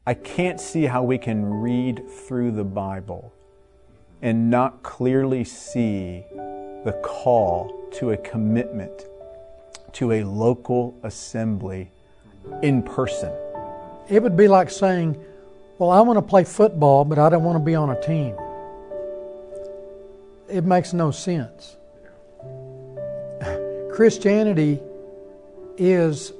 I can't see how we can read through the Bible and not clearly see the call to a commitment to a local assembly in person. It would be like saying, well, I want to play football, but I don't want to be on a team. It makes no sense. Christianity is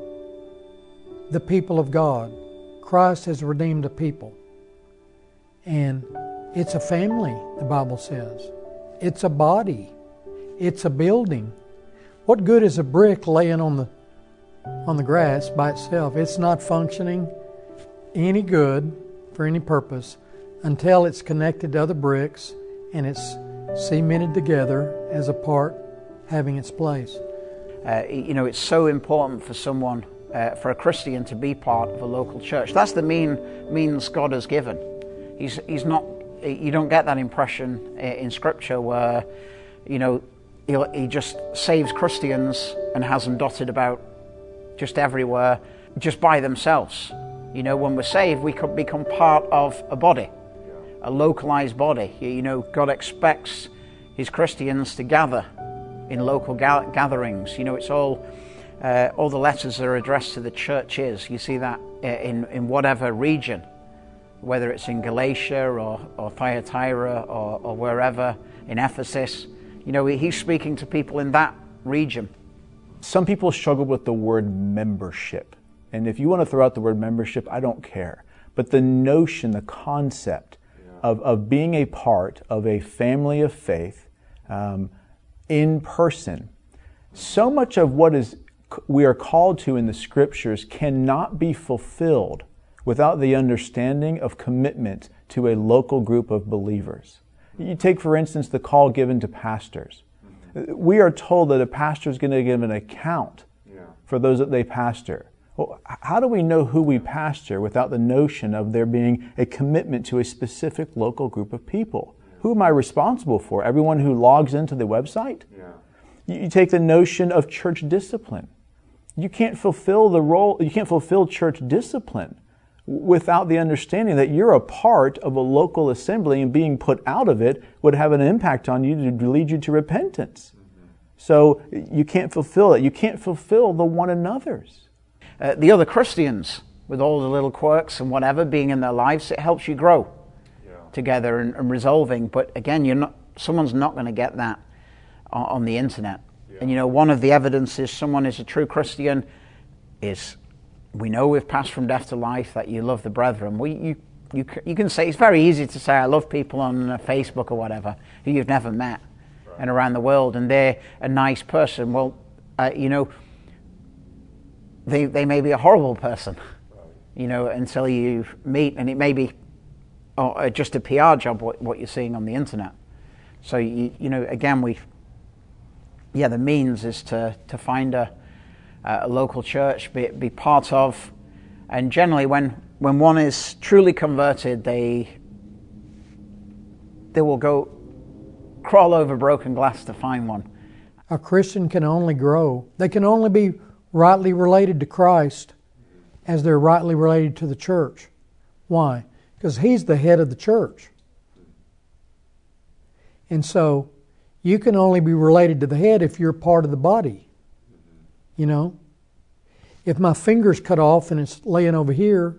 the people of God. Christ has redeemed a people. And it's a family, the Bible says. It's a body. It's a building. What good is a brick laying on the grass by itself? It's not functioning any good for any purpose until it's connected to other bricks and it's cemented together as a part having its place. It's so important for someone, for a Christian, to be part of a local church. That's the means God has given. He's not. You don't get that impression in Scripture where, he just saves Christians and has them dotted about just everywhere, just by themselves. When we're saved, we could become part of a body, a localized body. God expects His Christians to gather in local gatherings. It's all the letters are addressed to the churches. You see that in whatever region, whether it's in Galatia or Thyatira or wherever, in Ephesus. He's speaking to people in that region. Some people struggle with the word membership. And if you want to throw out the word membership, I don't care. But the notion, the concept of being a part of a family of faith in person, so much of what we are called to in the Scriptures cannot be fulfilled without the understanding of commitment to a local group of believers. You take, for instance, the call given to pastors. We are told that a pastor is going to give an account for those that they pastor. Well, how do we know who we pastor without the notion of there being a commitment to a specific local group of people? Who am I responsible for? Everyone who logs into the website? You take the notion of church discipline. You can't fulfill the role, you can't fulfill church discipline without the understanding that you're a part of a local assembly, and being put out of it would have an impact on you to lead you to repentance. So you can't fulfill it. You can't fulfill the one another's. The other Christians, with all the little quirks and whatever being in their lives, it helps you grow together and resolving. But again, someone's not going to get that on the internet. And one of the evidences someone is a true Christian is, we know we've passed from death to life, that you love the brethren. You can say, it's very easy to say I love people on Facebook or whatever who you've never met and around the world, and they're a nice person. Well, they may be a horrible person, until you meet, and it may be just a PR job what you're seeing on the internet. So again, the means is to find a local church, be part of, and generally when one is truly converted, they will go crawl over broken glass to find one. A Christian can only grow. They can only be rightly related to Christ as they're rightly related to the church. Why? Because He's the head of the church. And so you can only be related to the head if you're part of the body. If my finger's cut off and it's laying over here,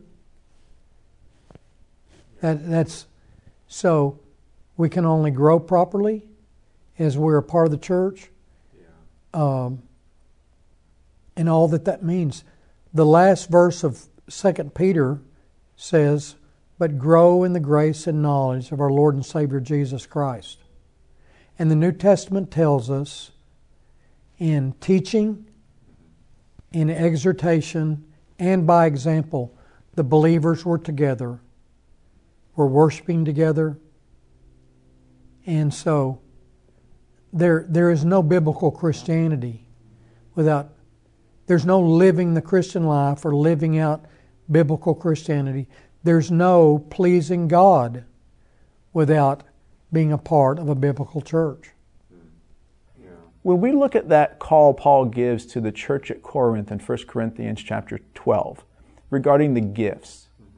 that's so we can only grow properly as we're a part of the church. And all that means. The last verse of 2 Peter says, "But grow in the grace and knowledge of our Lord and Savior Jesus Christ." And the New Testament tells us, in teaching, in exhortation, and by example, the believers were together, were worshiping together. And so there is no biblical Christianity without, there's no living the Christian life or living out biblical Christianity. There's no pleasing God without being a part of a biblical church. When we look at that call Paul gives to the church at Corinth in 1 Corinthians chapter 12 regarding the gifts,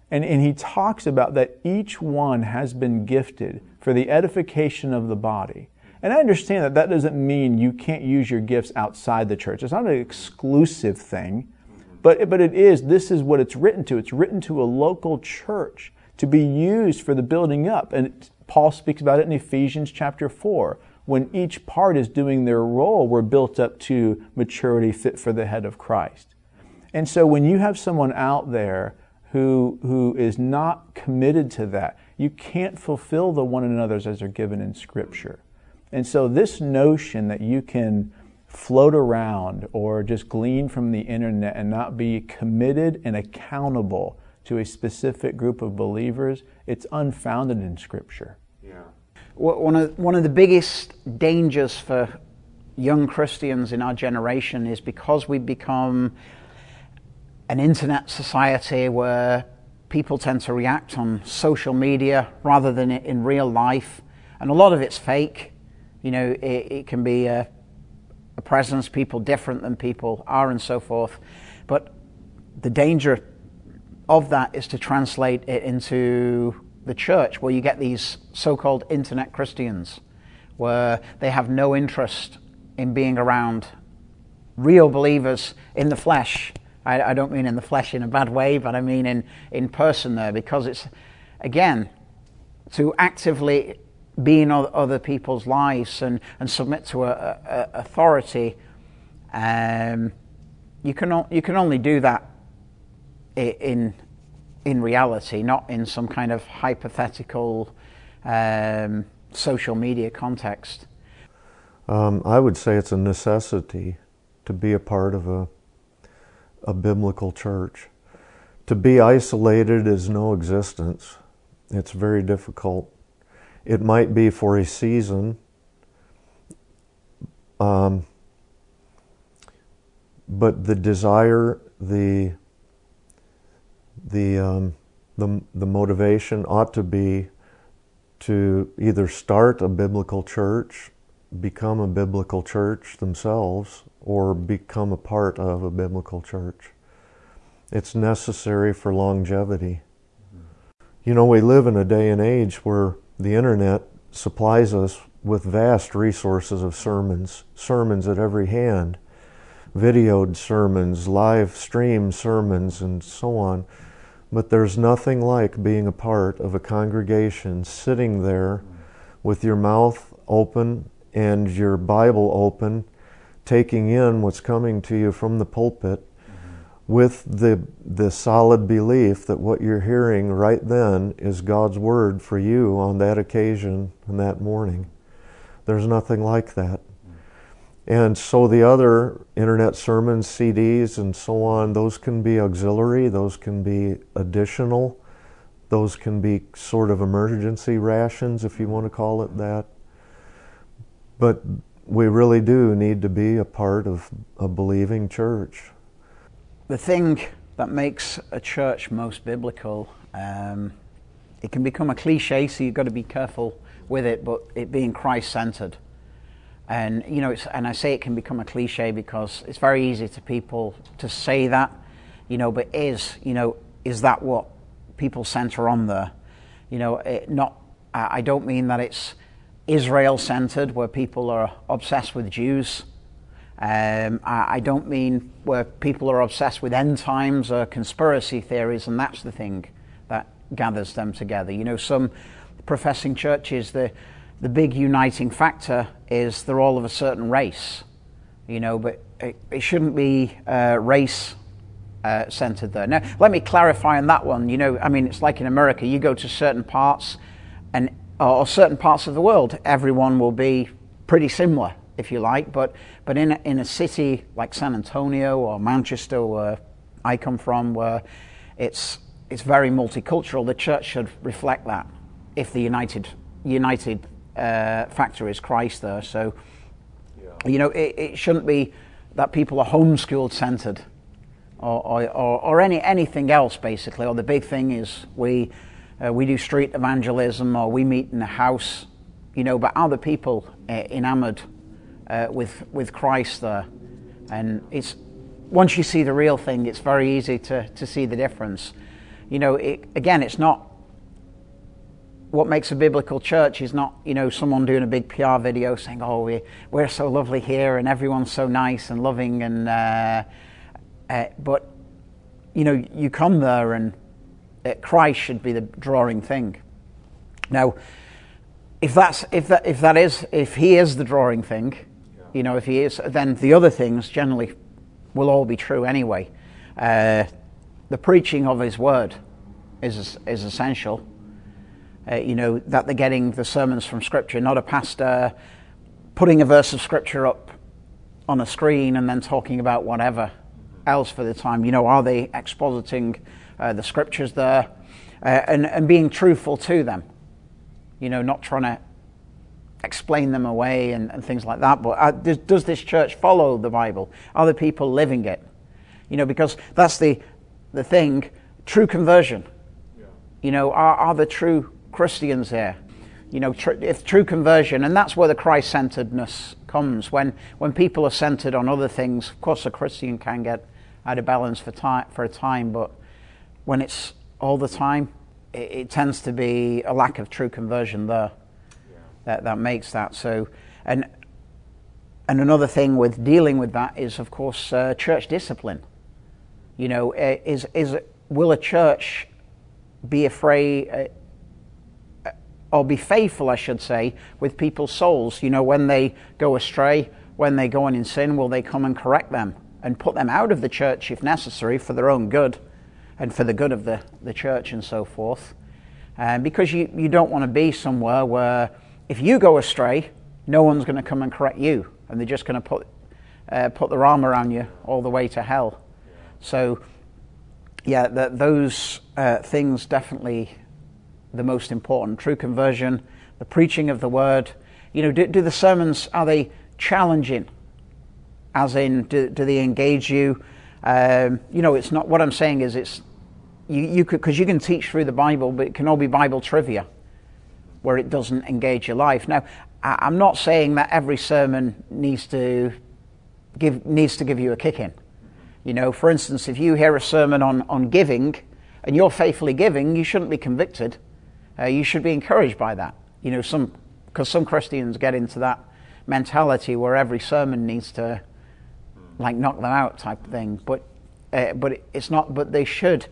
And he talks about that each one has been gifted for the edification of the body. And I understand that that doesn't mean you can't use your gifts outside the church. It's not an exclusive thing, but it is. This is what it's written to. It's written to a local church to be used for the building up. And Paul speaks about it in Ephesians chapter 4. When each part is doing their role, we're built up to maturity fit for the head of Christ. And so when you have someone out there who is not committed to that, you can't fulfill the one another's as they're given in Scripture. And so this notion that you can float around or just glean from the internet and not be committed and accountable to a specific group of believers, it's unfounded in Scripture. Yeah. One of the biggest dangers for young Christians in our generation is because we've become an internet society where people tend to react on social media rather than in real life, and a lot of it's fake. You know, it can be a presence, people different than people are, and so forth. But the danger of that is to translate it into the church, where you get these so-called internet Christians, where they have no interest in being around real believers in the flesh. I don't mean in the flesh in a bad way, but I mean in person there, because it's, again, to actively be in other people's lives and submit to a authority. You can only do that in reality, not in some kind of hypothetical social media context. I would say it's a necessity to be a part of a biblical church. To be isolated is no existence. It's very difficult. It might be for a season, but the desire, the motivation ought to be to either start a biblical church, become a biblical church themselves, or become a part of a biblical church. It's necessary for longevity. You know, we live in a day and age where the internet supplies us with vast resources of sermons at every hand, videoed sermons, live stream sermons, and so on. But there's nothing like being a part of a congregation, sitting there with your mouth open and your Bible open, taking in what's coming to you from the pulpit, with the solid belief that what you're hearing right then is God's Word for you on that occasion and that morning. There's nothing like that. And so the other internet sermons, CDs, and so on, those can be auxiliary, those can be additional, those can be sort of emergency rations, if you want to call it that. But we really do need to be a part of a believing church. The thing that makes a church most biblical, it can become a cliche, so you've got to be careful with it, but it being Christ-centered. And, you know, and I say it can become a cliche because it's very easy to people to say that, you know, but is that what people center on there? You know, I don't mean that it's Israel-centered, where people are obsessed with Jews. I don't mean where people are obsessed with end times or conspiracy theories, and that's the thing that gathers them together. You know, some professing churches, the big uniting factor is they're all of a certain race, you know, but it shouldn't be race centered there. Now, let me clarify on that one. You know, I mean, it's like in America, you go to certain parts or certain parts of the world, everyone will be pretty similar, if you like, but in a city like San Antonio or Manchester, where I come from, where it's very multicultural, the church should reflect that, if the united factor is Christ there. So, you know, it shouldn't be that people are homeschooled centered or anything else, basically. Or the big thing is we do street evangelism, or we meet in a house, you know, but are the people enamored with Christ there? And it's once you see the real thing, it's very easy to see the difference. It's not, what makes a biblical church is not, someone doing a big PR video saying, oh, we're so lovely here and everyone's so nice and loving, and but you come there and Christ should be the drawing thing. Now, if he is the drawing thing, if he is, then the other things generally will all be true anyway. The preaching of his word is essential. That they're getting the sermons from Scripture, not a pastor putting a verse of Scripture up on a screen and then talking about whatever else for the time. Are they expositing the Scriptures there and being truthful to them? Not trying to explain them away and things like that. But does this church follow the Bible? Are the people living it? Because that's the thing. True conversion. Are the true Christians there? If true conversion, and that's where the Christ-centeredness comes. When people are centered on other things, of course, a Christian can get out of balance for a time. But when it's all the time, it tends to be a lack of true conversion there. That makes that so. And another thing with dealing with that is, of course, church discipline. Will a church be afraid or be faithful, I should say, with people's souls? When they go astray, when they go on in sin, will they come and correct them and put them out of the church if necessary for their own good and for the good of the church and so forth? Because you don't want to be somewhere where if you go astray, no one's going to come and correct you, and they're just going to put their arm around you all the way to hell. So, those things definitely the most important. True conversion, the preaching of the word. Do the sermons, are they challenging? As in, do they engage you? It's not, what I'm saying is it's, you could, because you can teach through the Bible, but it can all be Bible trivia where it doesn't engage your life. Now, I'm not saying that every sermon needs to give you a kick in. For instance, if you hear a sermon on giving and you're faithfully giving, you shouldn't be convicted. You should be encouraged by that. Because some Christians get into that mentality where every sermon needs to knock them out type of thing. But it's not. But they should.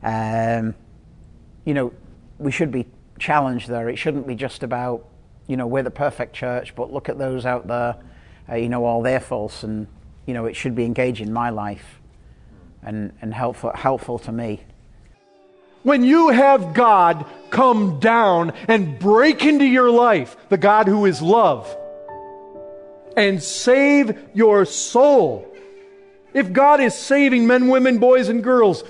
We should be challenged there. It shouldn't be just about we're the perfect church, but look at those out there. All they're false, and it should be engaging my life and helpful to me. When you have God come down and break into your life, the God who is love, and save your soul. If God is saving men, women, boys, and girls,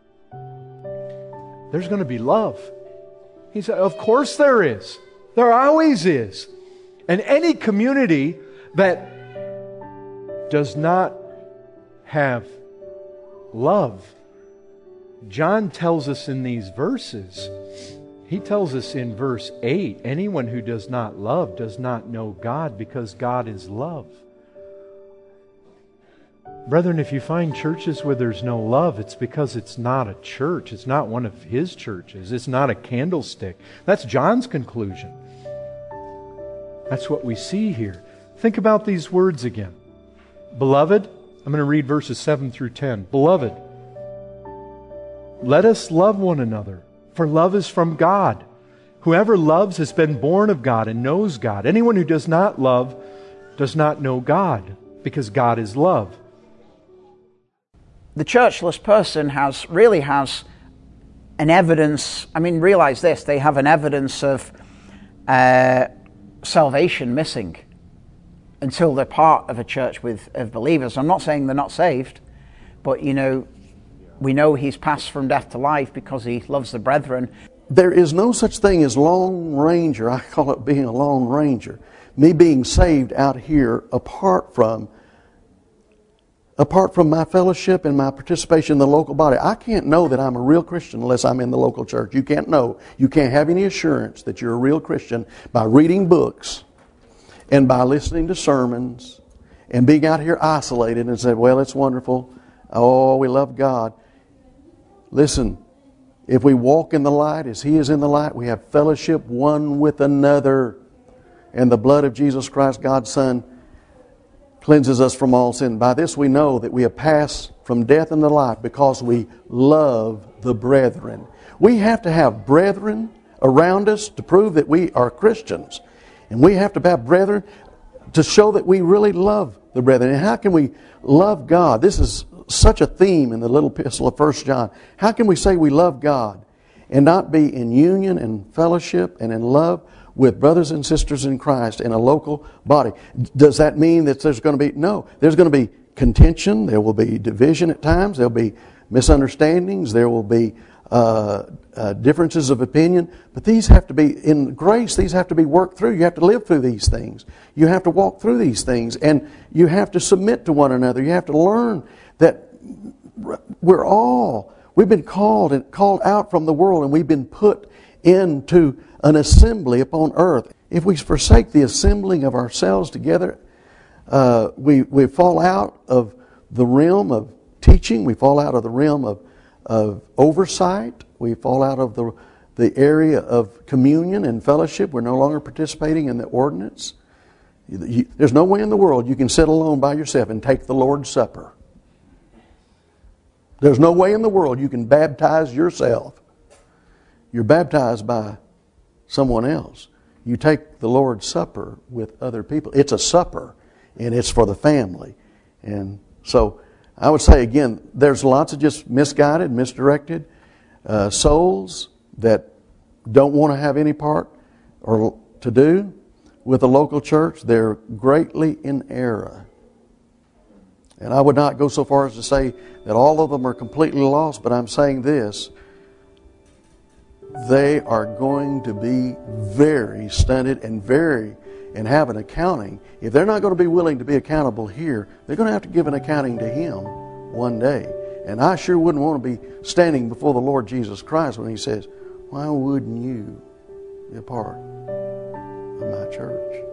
there's going to be love. He said, of course there is. There always is. And any community that does not have love, John tells us in these verses, he tells us in verse 8, anyone who does not love does not know God, because God is love. Brethren, if you find churches where there's no love, it's because it's not a church. It's not one of His churches. It's not a candlestick. That's John's conclusion. That's what we see here. Think about these words again. Beloved, I'm going to read verses 7 through 10. Beloved, let us love one another, for love is from God. Whoever loves has been born of God and knows God. Anyone who does not love does not know God, because God is love. The churchless person has an evidence. Realize this, they have an evidence of salvation missing until they're part of a church of believers. I'm not saying they're not saved, but we know he's passed from death to life because he loves the brethren. There is no such thing as Lone Ranger. I call it being a Lone Ranger. Me being saved out here apart from my fellowship and my participation in the local body. I can't know that I'm a real Christian unless I'm in the local church. You can't know. You can't have any assurance that you're a real Christian by reading books and by listening to sermons and being out here isolated and say, well, it's wonderful. Oh, we love God. Listen, If we walk in the light as He is in the light, we have fellowship one with another. And the blood of Jesus Christ, God's Son, cleanses us from all sin. By this we know that we have passed from death into life because we love the brethren. We have to have brethren around us to prove that we are Christians. And we have to have brethren to show that we really love the brethren. And how can we love God? This is such a theme in the little epistle of 1 John. How can we say we love God and not be in union and fellowship and in love with brothers and sisters in Christ in a local body? Does that mean that there's going to be... No. There's going to be contention. There will be division at times. There will be misunderstandings. There will be differences of opinion. But these have to be, in grace, these have to be worked through. You have to live through these things. You have to walk through these things. And you have to submit to one another. You have to learn that we've been called out from the world, and we've been put into an assembly upon earth. If we forsake the assembling of ourselves together, we fall out of the realm of teaching. We fall out of the realm of oversight. We fall out of the area of communion and fellowship. We're no longer participating in the ordinance. There's no way in the world you can sit alone by yourself and take the Lord's Supper. There's no way in the world you can baptize yourself. You're baptized by someone else. You take the Lord's Supper with other people. It's a supper, and it's for the family. And so I would say, again, there's lots of just misguided, misdirected souls that don't want to have any part or to do with the local church. They're greatly in error. And I would not go so far as to say that all of them are completely lost, but I'm saying this: they are going to be very stunted and have an accounting. If they're not going to be willing to be accountable here, they're going to have to give an accounting to Him one day. And I sure wouldn't want to be standing before the Lord Jesus Christ when He says, "Why wouldn't you be a part of my church?"